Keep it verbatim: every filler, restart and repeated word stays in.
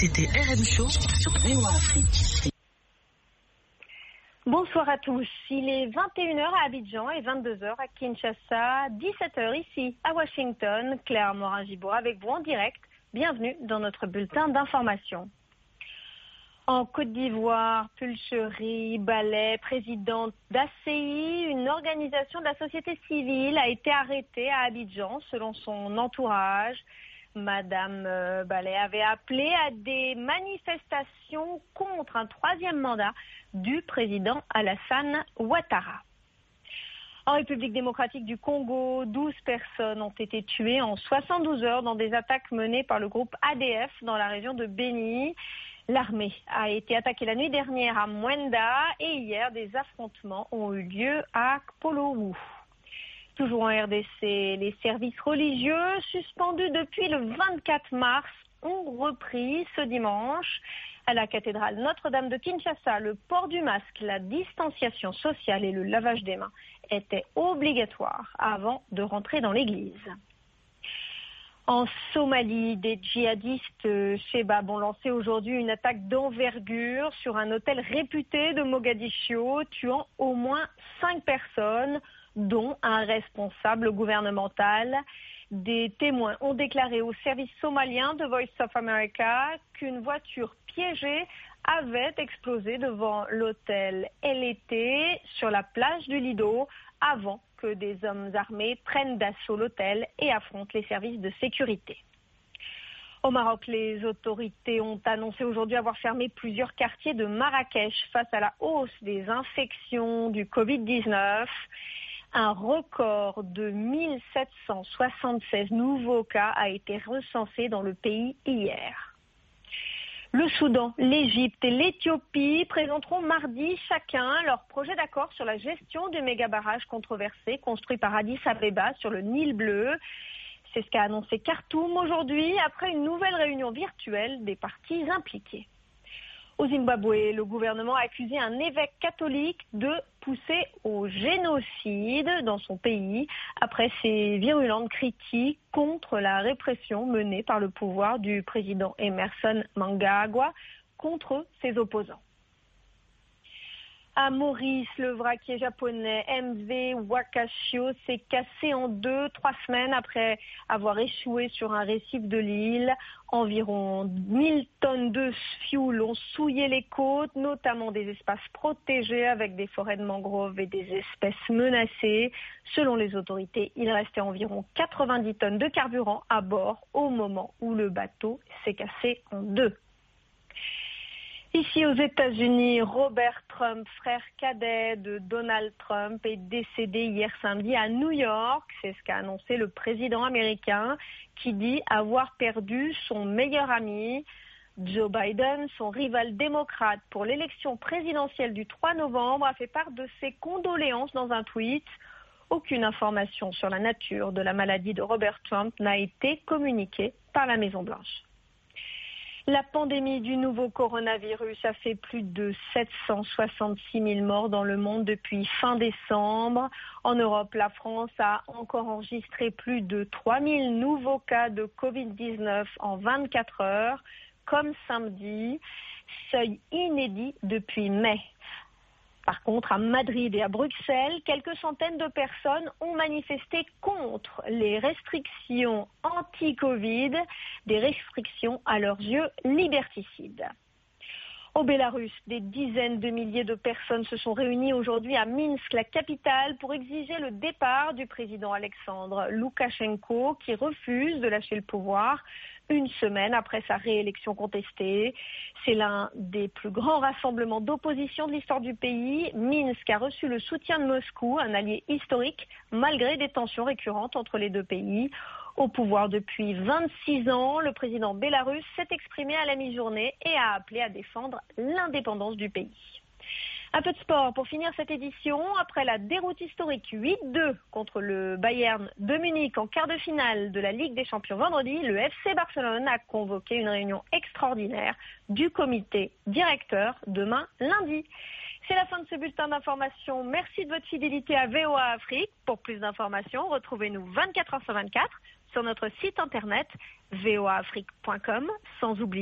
C'était R M Show sur V O A Afrique. Bonsoir à tous. Il est vingt et une heures à Abidjan et vingt-deux heures à Kinshasa, dix-sept heures ici à Washington. Claire Morin-Gibour avec vous en direct. Bienvenue dans notre bulletin d'information. En Côte d'Ivoire, Pulcherie Ballet, présidente d'A C I, une organisation de la société civile, a été arrêtée à Abidjan selon son entourage. Madame Ballet avait appelé à des manifestations contre un troisième mandat du président Alassane Ouattara. En République démocratique du Congo, douze personnes ont été tuées en soixante-douze heures dans des attaques menées par le groupe A D F dans la région de Béni. L'armée a été attaquée la nuit dernière à Mwenda et hier des affrontements ont eu lieu à Kpolou. Toujours en R D C, les services religieux suspendus depuis le vingt-quatre mars ont repris ce dimanche. À la cathédrale Notre-Dame de Kinshasa, le port du masque, la distanciation sociale et le lavage des mains étaient obligatoires avant de rentrer dans l'église. En Somalie, des djihadistes Shebab ont lancé aujourd'hui une attaque d'envergure sur un hôtel réputé de Mogadiscio, tuant au moins cinq personnes, dont un responsable gouvernemental. Des témoins ont déclaré au service somalien de Voice of America qu'une voiture piégée avait explosé devant l'hôtel L E T sur la plage du Lido avant que des hommes armés prennent d'assaut l'hôtel et affrontent les services de sécurité. Au Maroc, les autorités ont annoncé aujourd'hui avoir fermé plusieurs quartiers de Marrakech face à la hausse des infections du covid dix-neuf. Un record de mille sept cent soixante-seize nouveaux cas a été recensé dans le pays hier. Le Soudan, l'Égypte et l'Éthiopie présenteront mardi chacun leur projet d'accord sur la gestion du méga-barrage controversé construit par Addis Abeba sur le Nil bleu. C'est ce qu'a annoncé Khartoum aujourd'hui après une nouvelle réunion virtuelle des parties impliquées. Au Zimbabwe, le gouvernement a accusé un évêque catholique de pousser au génocide dans son pays après ses virulentes critiques contre la répression menée par le pouvoir du président Emmerson Mnangagwa contre ses opposants. À Maurice, le vraquier japonais M V Wakashio s'est cassé en deux, trois semaines après avoir échoué sur un récif de l'île. Environ mille tonnes de fioul ont souillé les côtes, notamment des espaces protégés avec des forêts de mangroves et des espèces menacées. Selon les autorités, il restait environ quatre-vingt-dix tonnes de carburant à bord au moment où le bateau s'est cassé en deux. Ici aux États-Unis, Robert Trump, frère cadet de Donald Trump, est décédé hier samedi à New York. C'est ce qu'a annoncé le président américain qui dit avoir perdu son meilleur ami. Joe Biden, son rival démocrate pour l'élection présidentielle du trois novembre, a fait part de ses condoléances dans un tweet. Aucune information sur la nature de la maladie de Robert Trump n'a été communiquée par la Maison-Blanche. La pandémie du nouveau coronavirus a fait plus de sept cent soixante-six mille morts dans le monde depuis fin décembre. En Europe, la France a encore enregistré plus de trois mille nouveaux cas de covid dix-neuf en vingt-quatre heures, comme samedi, seuil inédit depuis mai. Par contre, à Madrid et à Bruxelles, quelques centaines de personnes ont manifesté contre les restrictions anti-Covid, des restrictions à leurs yeux liberticides. Au Bélarus, des dizaines de milliers de personnes se sont réunies aujourd'hui à Minsk, la capitale, pour exiger le départ du président Alexandre Loukachenko, qui refuse de lâcher le pouvoir une semaine après sa réélection contestée. C'est l'un des plus grands rassemblements d'opposition de l'histoire du pays. Minsk a reçu le soutien de Moscou, un allié historique, malgré des tensions récurrentes entre les deux pays. Au pouvoir depuis vingt-six ans, le président bélarusse s'est exprimé à la mi-journée et a appelé à défendre l'indépendance du pays. Un peu de sport pour finir cette édition. Après la déroute historique huit deux contre le Bayern de Munich en quart de finale de la Ligue des Champions vendredi, le F C Barcelone a convoqué une réunion extraordinaire du comité directeur demain lundi. C'est la fin de ce bulletin d'information. Merci de votre fidélité à V O A Afrique. Pour plus d'informations, retrouvez-nous vingt-quatre heures sur vingt-quatre sur notre site internet v o a afrique point com, sans oublier